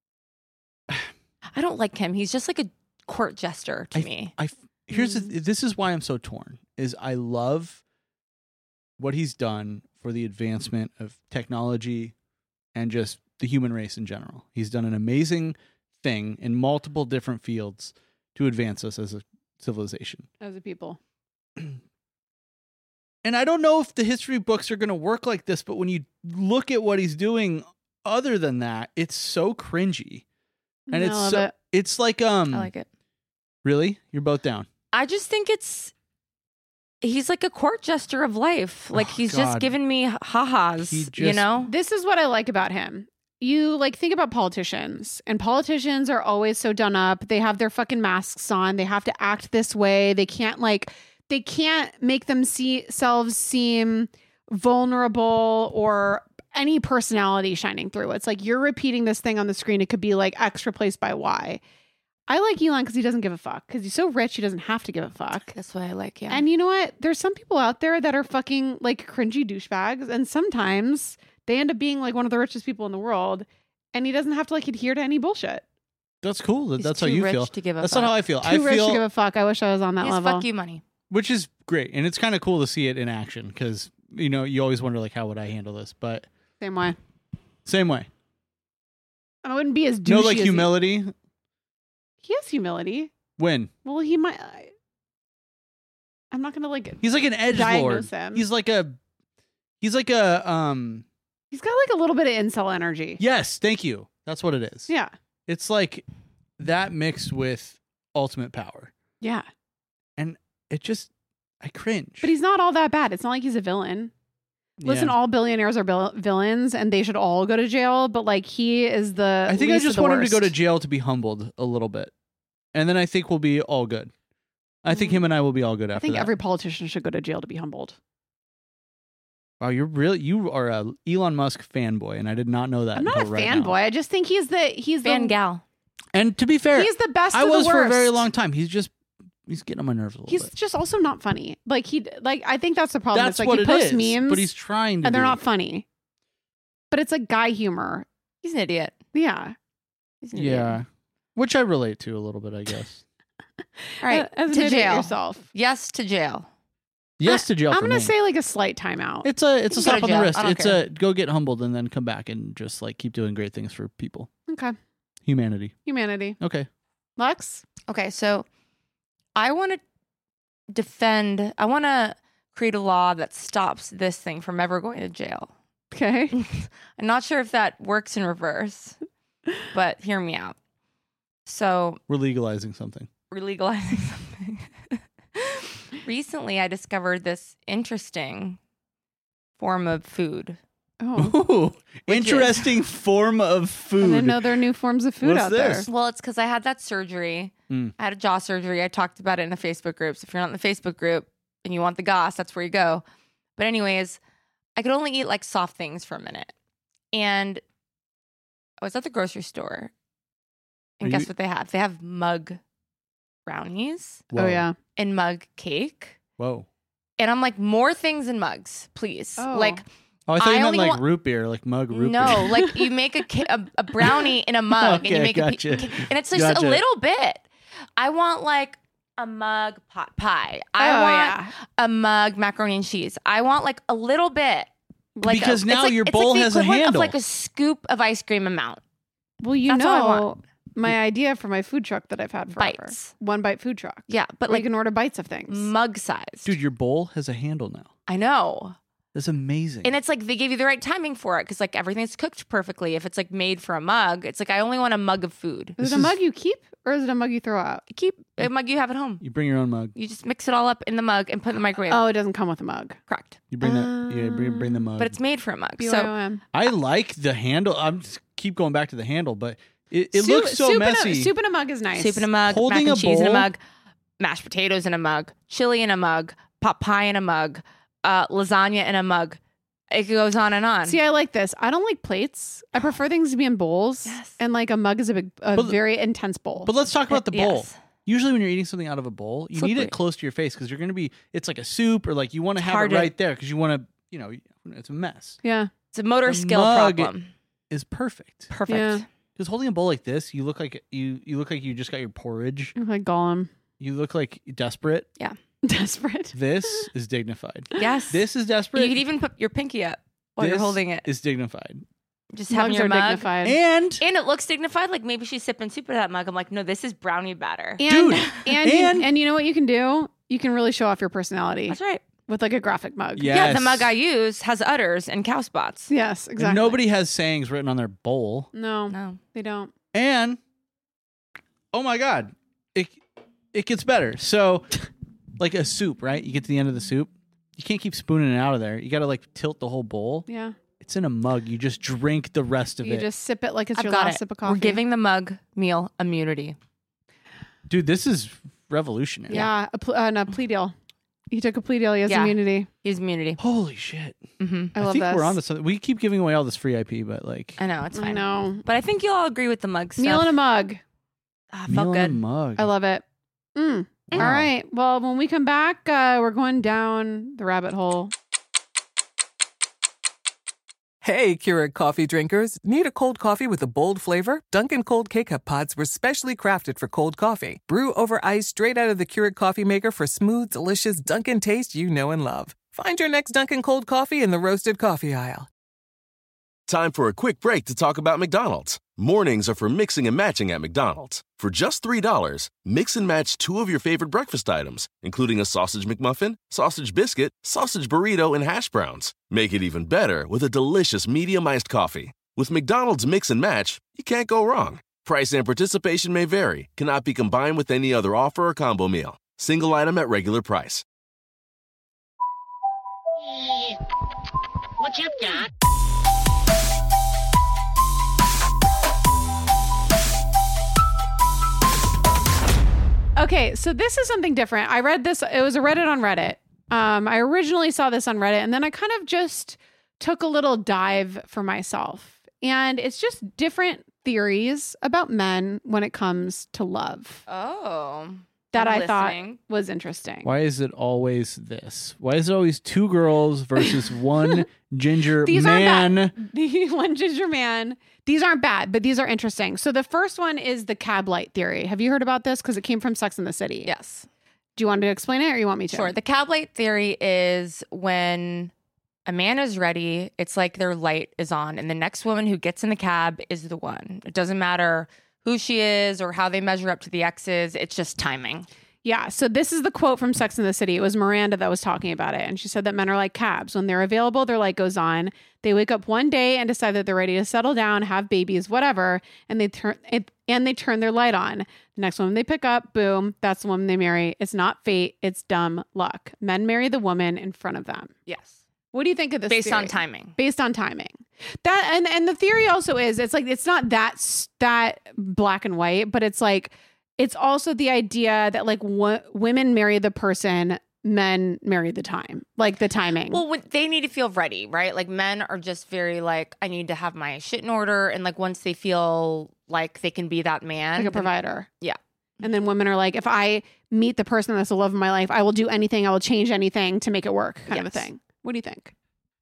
I don't like him. He's just like a court jester to me. This is why I'm so torn. Is I love what he's done for the advancement of technology and just the human race in general. He's done an amazing thing in multiple different fields to advance us as a civilization. As a people. And I don't know if the history books are going to work like this, but when you look at what he's doing other than that, it's so cringy. And I love it. it's like I like it. Really? You're both down. I just think he's like a court jester of life. Like Oh, he's God. just giving me ha-has, He you just- know? This is what I like about him. You like think about politicians, and politicians are always so done up. They have their fucking masks on. They have to act this way. They can't make themselves seem vulnerable or any personality shining through. It's like you're repeating this thing on the screen. It could be like X replaced by Y. I like Elon because he doesn't give a fuck. Because he's so rich, he doesn't have to give a fuck. That's what I like, yeah. And you know what? There's some people out there that are fucking like cringy douchebags, and sometimes they end up being like one of the richest people in the world, and he doesn't have to like adhere to any bullshit. That's cool. He's That's how too you rich feel. to give a That's fuck. not how I feel. Too I rich feel, to give a fuck. I wish I was on that He has level. fuck you money. which is great, and it's kind of cool to see it in action because you always wonder like how would I handle this, but Same way. same way. I wouldn't be as douchey. No, like as humility. He has humility. When? Well, he might. I'm not gonna like. He's like an edgelord. Diagnose him. He's like a He's got like a little bit of incel energy. Yes, thank you. That's what it is. Yeah. It's like that mixed with ultimate power. Yeah. And it just, I cringe. But he's not all that bad. It's not like he's a villain. Listen, Yeah. all billionaires are villains and they should all go to jail, but like he is the I think I least just of the want him to go to worst. jail to be humbled a little bit. And then I think we'll be all good. I think him and I will be all good I after think that. every politician should go to jail to be humbled. Wow, you are a Elon Musk fanboy, and I did not know that. I'm not a until right fanboy. now. I just think he's Fan gal. And to be fair, He's the best I of the was for a very worst. long time. He's getting on my nerves a little He's bit. just also not funny. Like I think that's the problem. That's it's like what he it posts is. memes, But he's trying to, and they're be. not funny. But it's like guy humor. He's an idiot. Yeah. He's an idiot. Yeah, which I relate to a little bit, I guess. All right. As an to idiot jail. yourself. Yes to jail. Yes to jail. I'm for gonna me. say like a slight timeout. It's a You can go slap to on the jail. wrist. I don't It's care. a go get humbled and then come back and just like keep doing great things for people. Okay. Humanity. Humanity. Okay. Lex? Okay, so I want to create a law that stops this thing from ever going to jail. Okay. I'm not sure if that works in reverse, but hear me out. So We're legalizing something. we're legalizing something. Recently, I discovered this interesting form of food. Oh. Ooh, Which is- interesting form of I food. didn't know there are new forms of food What's out this? there. Well, it's because I had that surgery. Mm. I had a jaw surgery. I talked about it in the Facebook group. So if you're not in the Facebook group and you want the goss, that's where you go. But anyways, I could only eat like soft things for a minute. And I was at the grocery store. And Are guess you- what they have? They have mug brownies Whoa. Oh yeah. and mug cake. Whoa. And I'm like, more things in mugs, please. Oh. Like, Oh, I thought I you meant only like want- root beer, like mug root no, beer. like you make a brownie in a mug and Okay, you make gotcha. and it's just Gotcha. a little bit. I want like a mug pot pie. I Oh, want yeah. a mug macaroni and cheese. I want like a little bit. Like Because it's now like- your it's bowl like the has a equivalent handle. of like a scoop of ice cream amount. Well, you That's all I know want. my idea for my food truck that I've had forever. Bites. One bite food truck. Yeah, but Where like you can order bites of things. mug size. Dude, your bowl has a handle now. I know. That's amazing. And it's like they gave you the right timing for it because like everything's cooked perfectly. If it's like made for a mug, it's like I only want a mug of food. Is This it a is- mug you keep or is it a mug you throw out? Keep a mug you have at home. you bring your own mug. You just mix it all up in the mug and put it in the microwave. Oh, it doesn't come with a mug. Correct. You bring that. Yeah, bring the mug. But it's made for a mug. So BYOM. I like the handle. I'm just keep going back to the handle, but it Soup- looks so soup messy. soup in a mug is nice. soup in a mug, Holding mac and a cheese in a bowl? mug, mashed potatoes in a mug, chili in a mug, pot pie in a mug, lasagna in a mug. It goes on and on. See, I like this. I don't like plates. I prefer things to be in bowls. Yes. And like a mug is a But- very intense bowl. But let's talk about the bowl. Yes. Usually, when you're eating something out of a bowl, you need Slippery. it close to your face because you're going to be. It's like a soup, or like you want to have hard it to- right there because you want to. You know, it's a mess. yeah. It's a motor The skill mug- problem. Is perfect Perfect. Yeah. because holding a bowl like this, you look like you look like you just got your porridge. Like Gollum. You look like desperate. Desperate. This is dignified. Yes. This is desperate. You could even put your pinky up while you're This holding it. Is dignified. Just having Mugs your are mug. dignified. And And it looks dignified. Like maybe she's sipping soup out of that mug. I'm like, no, this is brownie batter. And, Dude, and, and- you know what you can do? You can really show off your personality That's right. with like a graphic mug. Yes. Yeah, the mug I use has udders and cow spots. Yes, And exactly. nobody has sayings written on their bowl. No, No. they don't. And oh my god, it gets better. So, like a soup, right? You get to the end of the soup, you can't keep spooning it out of there. You got to like tilt the whole bowl. Yeah. It's in a mug. You just drink the rest of You it. just sip it like it's I've your got last it. sip of coffee. We're giving the mug meal immunity. Dude, this is revolutionary. Yeah, a plea deal. He took a plea deal. He has Yeah. immunity. Use immunity. Holy shit. Hmm. I love think this. we're on to something. We keep giving away all this free IP, but like I know, it's fine. I know. But I think you'll all agree with the mug stuff. Meal in a mug. Ah, meal felt in a good. mug. I love it. Mm. Wow. All right. Well, when we come back, we're going down the rabbit hole. Hey, Keurig coffee drinkers. Need a cold coffee with a bold flavor? Dunkin' Cold K-Cup pods were specially crafted for cold coffee. Brew over ice straight out of the Keurig coffee maker for smooth, delicious Dunkin' taste you know and love. Find your next Dunkin' Cold coffee in the roasted coffee aisle. Time for a quick break to talk about McDonald's. Mornings are for mixing and matching at McDonald's. For just $3, mix and match 2 of your favorite breakfast items, including a sausage McMuffin, sausage biscuit, sausage burrito, and hash browns. Make it even better with a delicious medium iced coffee. With McDonald's Mix and Match, you can't go wrong. Price and participation may vary. Cannot be combined with any other offer or combo meal. Single item at regular price. What's up, Doc? Okay, so this is something different. I read this. It was a Reddit on Reddit. I originally saw this on Reddit, and then I kind of just took a little dive for myself. And it's just different theories about men when it comes to love Oh. that I'm I thought listening. was interesting. Why is it always this? Why is it always 2 girls versus 1 ginger These man? aren't bad. One ginger man. These aren't bad, but these are interesting. So the first one is the cab light theory. Have you heard about this? Because it came from Sex and the City. Yes. Do you want to explain it or you want me to? Sure. The cab light theory is when a man is ready, it's like their light is on, and the next woman who gets in the cab is the one. It doesn't matter who she is or how they measure up to the exes. It's just timing. Yeah. So this is the quote from Sex and the City. It was Miranda that was talking about it. And she said that men are like cabs. When they're available, their light goes on. They wake up one day and decide that they're ready to settle down, have babies, whatever. And they turn their light on. The next woman they pick up, boom, that's the woman they marry. It's not fate. It's dumb luck. Men marry the woman in front of them. Yes. What do you think of this? Based on theory? timing. Based on timing. That and the theory also is it's like it's not that black and white, but it's like it's also the idea that like women marry the person, men marry the time, like the timing. Well, they need to feel ready, right? Like men are just very like, I need to have my shit in order. And like once they feel like they can be that man. like a provider. Yeah. And then women are like, if I meet the person that's the love of my life, I will do anything. I will change anything to make it work kind of a thing. What do you think?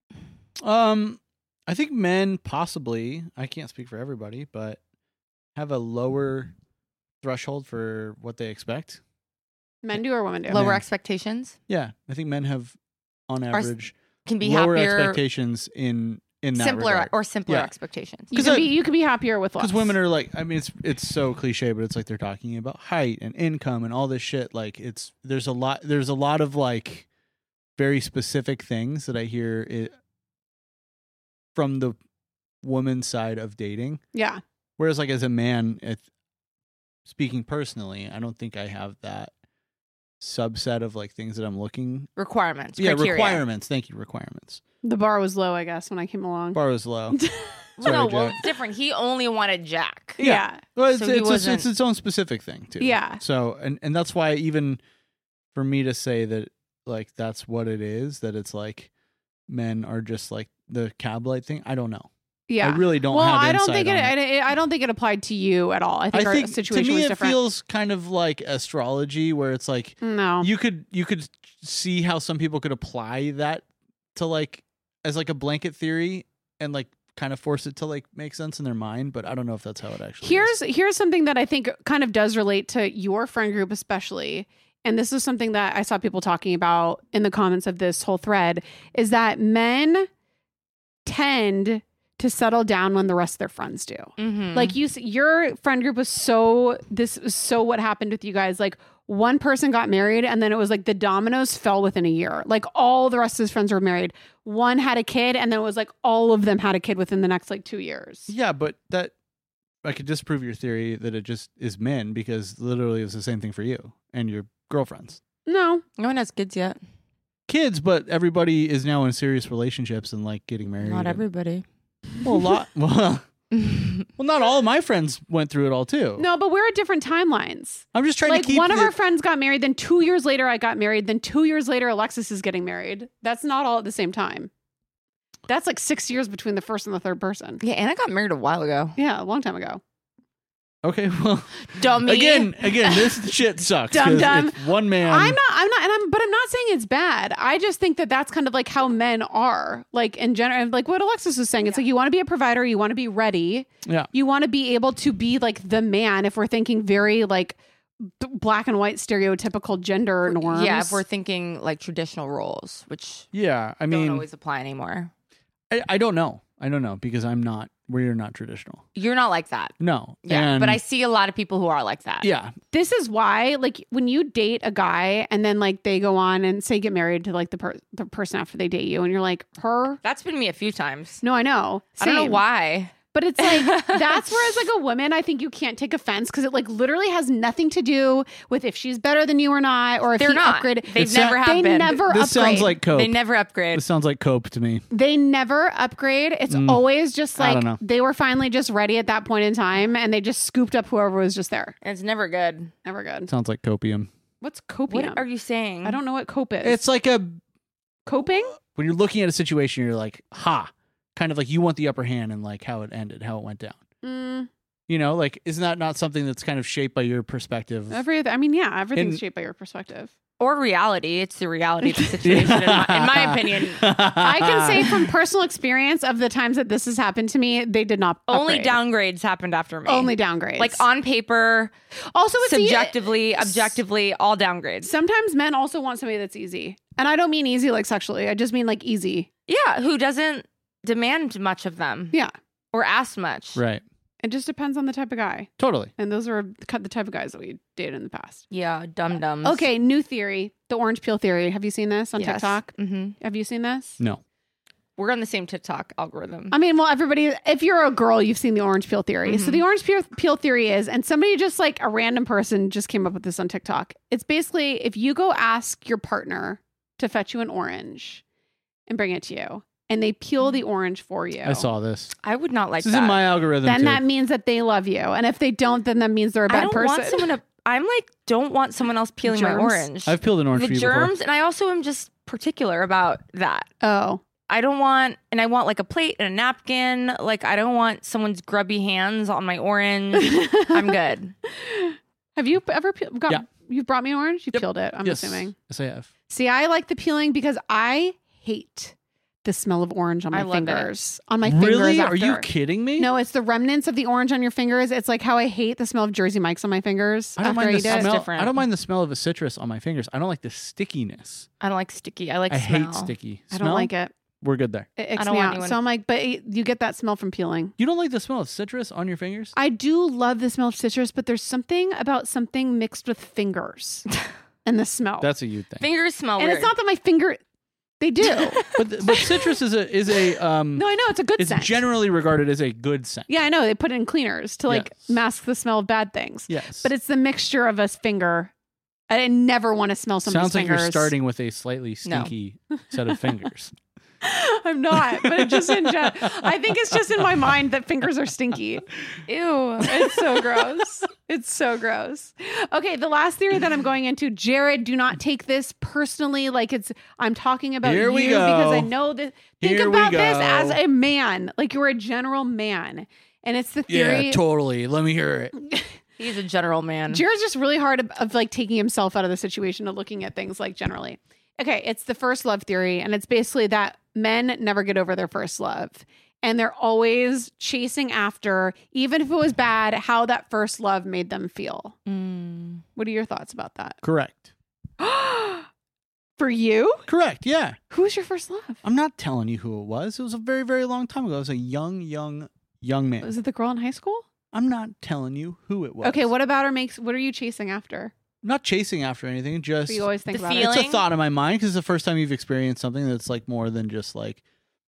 I think men possibly, I can't speak for everybody, but have a lower threshold for what they expect. Men do or women do? Lower Men. expectations. Yeah, I think men have, on average, Can be lower happier. expectations in that Simpler regard. or simpler Yeah. expectations. You can be happier with less. Because women are like, I mean, it's so cliche, but it's like they're talking about height and income and all this shit. Like there's a lot of like very specific things that I hear from the woman's side of dating. Yeah. Whereas like as a man, speaking personally, I don't think I have that subset of like things that I'm looking. Requirements. Yeah, criteria. requirements. Thank you, requirements. The bar was low, I guess, when I came along. Bar was low. Well, no, well, Jack. it's different. He only wanted Jack. Yeah. Well, it's, So he it's wasn't- its own specific thing too. Yeah. So and that's why even for me to say that like that's what it is, that it's like men are just like the cab light thing. I don't know. Yeah. I really don't well, have I don't insight think on I don't think it applied to you at all. I think our situation to me was it different. feels kind of like astrology where it's like No. you could see how some people could apply that to like as like a blanket theory and like kind of force it to like make sense in their mind, but I don't know if that's how it actually is. Here's something that I think kind of does relate to your friend group especially. And this is something that I saw people talking about in the comments of this whole thread is that men tend to settle down when the rest of their friends do. Mm-hmm. Like your friend group was so what happened with you guys. Like one person got married and then it was like the dominoes fell within a year. Like all the rest of his friends were married. One had a kid and then it was like all of them had a kid within the next like 2 years. Yeah, but that I could disprove your theory that it just is men because literally it's the same thing for you and your girlfriends. No. No one has kids yet. Kids, but everybody is now in serious relationships and like getting married. Not everybody. Well, a lot. Well, not all of my friends went through it all too. No, but we're at different timelines. I'm just trying Like to keep one of our friends got married, then 2 years later I got married, then 2 years later Alexis is getting married. That's not all at the same time. That's like 6 years between the first and the third person. Yeah, Anna got married a while ago. Yeah, a long time ago. Okay, well, Dummy. again, this shit sucks. 'cause Dumb. it's one man. But I'm not saying it's bad. I just think that that's kind of like how men are, like in general, like what Alexis was saying. It's like you want to be a provider, you want to be ready, Yeah. you want to be able to be like the man. If we're thinking very like black and white stereotypical gender norms, Yeah, if we're thinking like traditional roles, which Yeah, I don't mean, always apply anymore. I don't know. I don't know because we're not traditional. You're not like that. No. Yeah. And But I see a lot of people who are like that. yeah. This is why, like, when you date a guy and then like they go on and say get married to like the person after they date you, and you're like, her? That's been me a few times. No, I know. I don't know Same. why. But it's like, that's where as like a woman, I think you can't take offense because it like literally has nothing to do with if she's better than you or not, or if They're he not. upgraded. They never have They been. never This upgrade. sounds like cope. They never upgrade. This sounds like cope to me. They never upgrade. It's always just I like don't know. they were finally just ready at that point in time and they just scooped up whoever was just there. It's never good. Never good. Sounds like copium. What's copium? What are you saying? I don't know what cope is. It's like coping? when you're looking at a situation, you're like, ha, kind of like you want the upper hand and like how it ended, how it went down. You know, like, isn't that not something that's kind of shaped by your perspective? Everything's shaped by your perspective. Or reality. It's the reality of the situation, in my opinion. I can say from personal experience of the times that this has happened to me, they did not Only upgrade. downgrades happened after me. Only downgrades. Like on paper, also it's subjectively, objectively, all downgrades. Sometimes men also want somebody that's easy. And I don't mean easy like sexually. I just mean like easy. Yeah, who doesn't demand much of them. Yeah. Or ask much. Right. It just depends on the type of guy. Totally. And those are the type of guys that we dated in the past. Yeah, dum-dums. Okay, new theory. The orange peel theory. Have you seen this on Yes. TikTok? Mm-hmm. Have you seen this? No. We're on the same TikTok algorithm. I mean, well, everybody, if you're a girl, you've seen the orange peel theory. So the orange peel theory is, and somebody just like a random person just came up with this on TikTok. It's basically if you go ask your partner to fetch you an orange and bring it to you, and they peel the orange for you. I saw this. I would not like This that. is in my algorithm Then too. that means that they love you. And if they don't, then that means they're a I bad don't person. want someone to. I'm like, don't want someone else peeling my Germs? orange. I've peeled an orange the for you germs, before. and I also am just particular about that. Oh. I don't want, and I want like a plate and a napkin. Like, I don't want someone's grubby hands on my orange. I'm good. Have you ever got? Yeah. You brought me an orange? You Yep. peeled it, I'm Yes. assuming. Yes, I have. See, I like the peeling because I hate the smell of orange on I my love it. fingers. On my fingers Really? after. Are you kidding me? No, it's the remnants of the orange on your fingers. It's like how I hate the smell of Jersey Mike's on my fingers I don't after I mind the eat it. smell. different. I don't mind the smell of a citrus on my fingers. I don't like the stickiness. I don't like sticky. I like I smell. hate sticky. I Smell? don't like it. We're good there. It icks I don't me want out. anyone- So I'm like, but you get that smell from peeling. You don't like the smell of citrus on your fingers? I do love the smell of citrus, but there's something about something mixed with fingers and the smell. That's a you thing. Fingers smell and weird. it's not that my finger. They do. But citrus is a No, I know it's a good it's scent. generally regarded as a good scent. Yeah, I know. They put it in cleaners to like Yes. mask the smell of bad things. Yes. But it's the mixture of a finger. I never want to smell somebody's Sounds like fingers. you're starting with a slightly stinky set of fingers. I'm not, but it just I think it's just in my mind that fingers are stinky. Ew, it's so gross. It's so gross. Okay, the last theory that I'm going into, Jared, do not take this personally. Like I'm talking about Here you we go. because I know that. Think Here we about this go. as a man, like you're a general man, and it's the theory. Yeah, totally. Let me hear it. He's a general man. Jared's just really hard of like taking himself out of the situation of looking at things like generally. Okay, it's the first love theory, and it's basically that men never get over their first love. And they're always chasing after, even if it was bad, how that first love made them feel. What are your thoughts about that? Correct. For you? Correct. Yeah. Who was your first love? I'm not telling you who it was. It was a very, very long time ago. I was a young man. Was it the girl in high school? I'm not telling you who it was. Okay, what about her what are you chasing after? I'm not chasing after anything. Just But you always think The about feeling? it. it's a thought in my mind because it's the first time you've experienced something that's like more than just like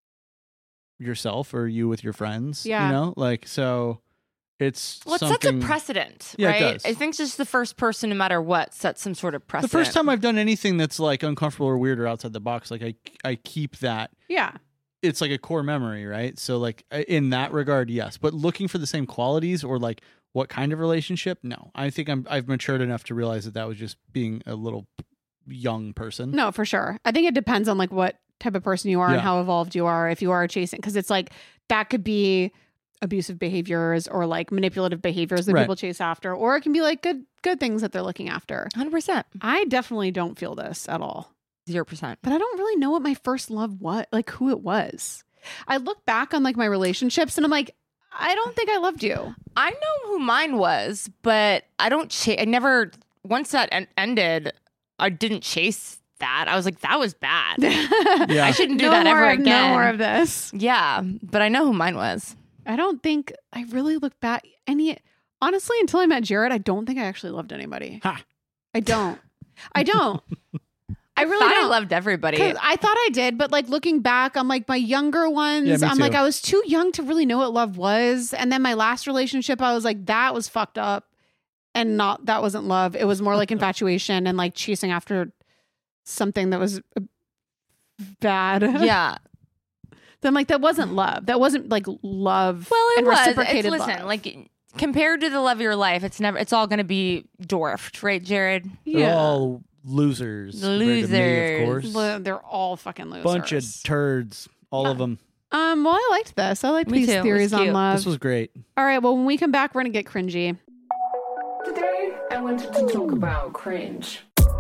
yourself or you with your friends. Yeah. You know, like so. It's Well, it something. sets a precedent, Yeah, it right? does. I think just the first person, no matter what, sets some sort of The precedent. first time I've done anything that's like uncomfortable or weird or outside the box, like I keep that. Yeah. It's like a core memory, right? So like in that regard, yes. But looking for the same qualities or like what kind of relationship, no. I think I've matured enough to realize that was just being a little young person. No, for sure. I think it depends on like what type of person you are and Yeah. how evolved you are. If you are chasing, because it's like that could be abusive behaviors or like manipulative behaviors that Right. people chase after, or it can be like good things that they're looking after. 100%. I definitely don't feel this at all, 0%. but I don't really know what my first love was, like who it was. I look back on like my relationships and I'm like, I don't think I loved you. I know who mine was, but I don't I never, once that ended, I didn't chase that. I was like, that was bad. Yeah. I shouldn't do No that more ever of- again. No more of this. Yeah, but I know who mine was. I don't think I really look back honestly, until I met Jared, I don't think I actually loved anybody. Ha. I don't. I don't. I really Thought I don't. loved everybody. 'Cause I thought I did, but like looking back, I'm like my younger ones. Yeah, me I'm like too. I was too young to really know what love was. And then my last relationship, I was like that was fucked up, and that wasn't love. It was more like infatuation and like chasing after something that was bad. Yeah. Then like that wasn't love. That wasn't like love. Well, it and was. reciprocated Listen, love. like compared to the love of your life, it's all going to be dwarfed, right, Jared? They're all losers. compared to me, Losers. of course. They're all fucking losers. Bunch of turds. All of them. Well, I liked this. I liked Me these too. It was theories on cute. love. This was great. All right. Well, when we come back, we're gonna get cringy. Today, I wanted to talk about cringe.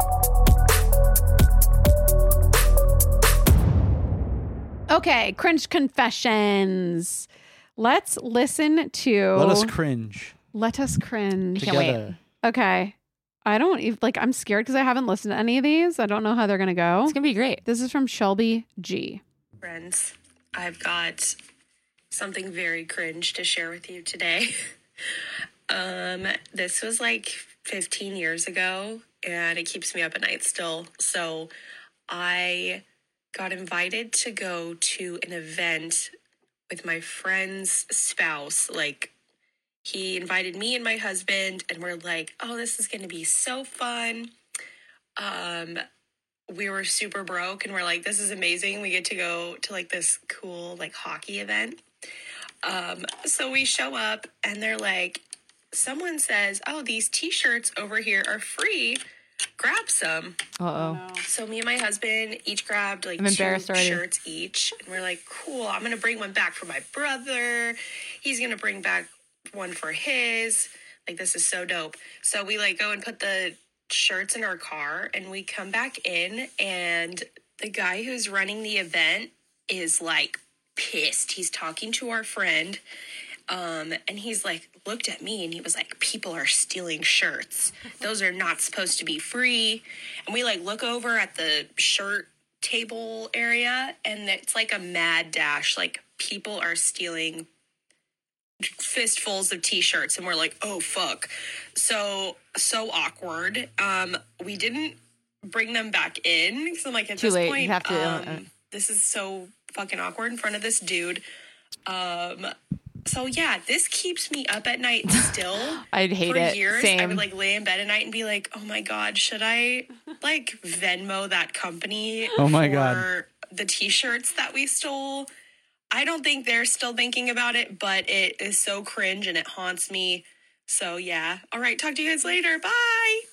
Okay, cringe confessions. Let's listen to. Let us cringe Let us cringe. Can't wait. together. Okay. I don't even like. I'm scared because I haven't listened to any of these. I don't know how they're gonna go. It's going to be great. This is from Shelby G. Friends, I've got something very cringe to share with you today. This was like 15 years ago, and it keeps me up at night still. So I got invited to go to an event with my friend's spouse. Like, he invited me and my husband, and we're like, oh, this is going to be so fun. We were super broke, and we're like, this is amazing. We get to go to like this cool like hockey event. So we show up, and they're like, someone says, oh, these t-shirts over here are free. Grab some. Uh-oh. So me and my husband each grabbed like I'm two embarrassed already. shirts each. And we're like, cool, I'm going to bring one back for my brother. He's going to bring back one for his. Like, this is so dope. So we like go and put the shirts in our car, and we come back in, and the guy who's running the event is like pissed. He's talking to our friend. And he's like, looked at me, and he was like, people are stealing shirts. Those are not supposed to be free. And we like look over at the shirt table area, and it's like a mad dash. Like, people are stealing fistfuls of t-shirts, and we're like, oh fuck. So awkward. We didn't bring them back in, because I'm like, at Too this late. You point, have to, this is so fucking awkward in front of this dude. So yeah, this keeps me up at night still. I'd hate For it. years, Same. I would like lay in bed at night and be like, oh my God, should I like Venmo that company Oh my for God. the t-shirts that we stole? I don't think they're still thinking about it, but it is so cringe and it haunts me. So yeah. All right, talk to you guys later. Bye.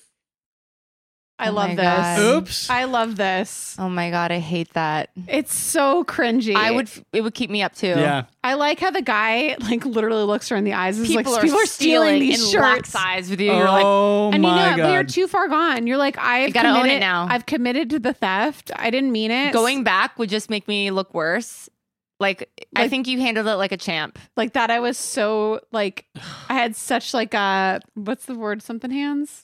I Oh love my this. God. Oops. I love this. Oh my God, I hate that. It's so cringy. It would keep me up too. Yeah. I like how the guy like literally looks her in the eyes. And is People like, are people are stealing these and shirts. locks eyes with you. You're like, Oh And you my know, God. but you're too far gone. You're like, I've gotta own committed, it now. I've committed to the theft. I didn't mean it. going back would just make me look worse. Like I think you handled it like a champ. like that. I was so like, I had such like what's the word? Something hands.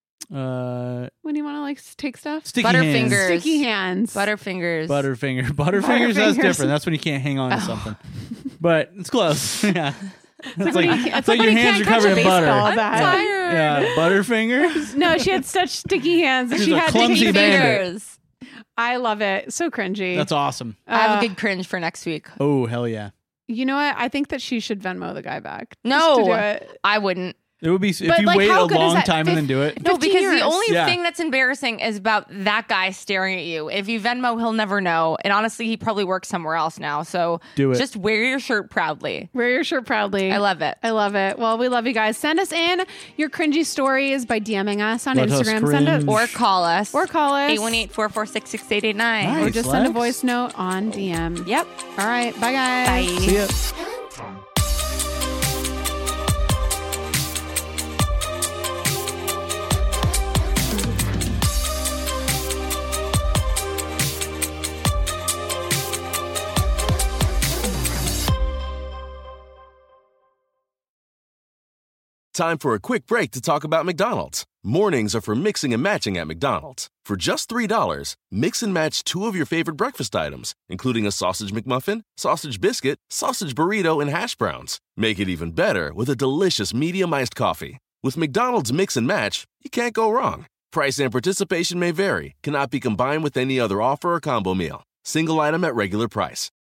When you want to like take stuff. Sticky hands. Butterfingers. Sticky hands. Butterfingers. Butterfingers. Butterfingers, that's Butterfingers. different. That's when you can't hang on to something. But it's close. Yeah. It's like, It's like when your you hands can't are catch covered a in butter. baseball I'm bat. tired. Yeah. Butterfingers. No, she had such sticky hands. She's She a had clumsy sticky bandit. Fingers. I love it. So cringy. That's awesome. I have a good cringe for next week. Oh, hell yeah. You know what? I think that she should Venmo the guy back. No. Just to do it. I wouldn't. It would be, if But, you like, wait how a good is long that? time and then do it. No, 15 because years. the only Yeah. thing that's embarrassing is about that guy staring at you. If you Venmo, he'll never know. And honestly, he probably works somewhere else now. So Do it. just wear your shirt proudly. Wear your shirt proudly. I love it. I love it. Well, we love you guys. Send us in your cringy stories by DMing us on Let us Instagram. Send us cringe. Or call us. Or call us. 818-446-6889. Nice. or just send a Lex. voice note on DM. Yep. All right. Bye, guys. Bye. See ya. Time for a quick break to talk about McDonald's. Mornings are for mixing and matching at McDonald's. For just $3, mix and match 2 of your favorite breakfast items, including a sausage McMuffin, sausage biscuit, sausage burrito, and hash browns. Make it even better with a delicious medium iced coffee. With McDonald's Mix and Match, you can't go wrong. Price and participation may vary, cannot be combined with any other offer or combo meal. Single item at regular price.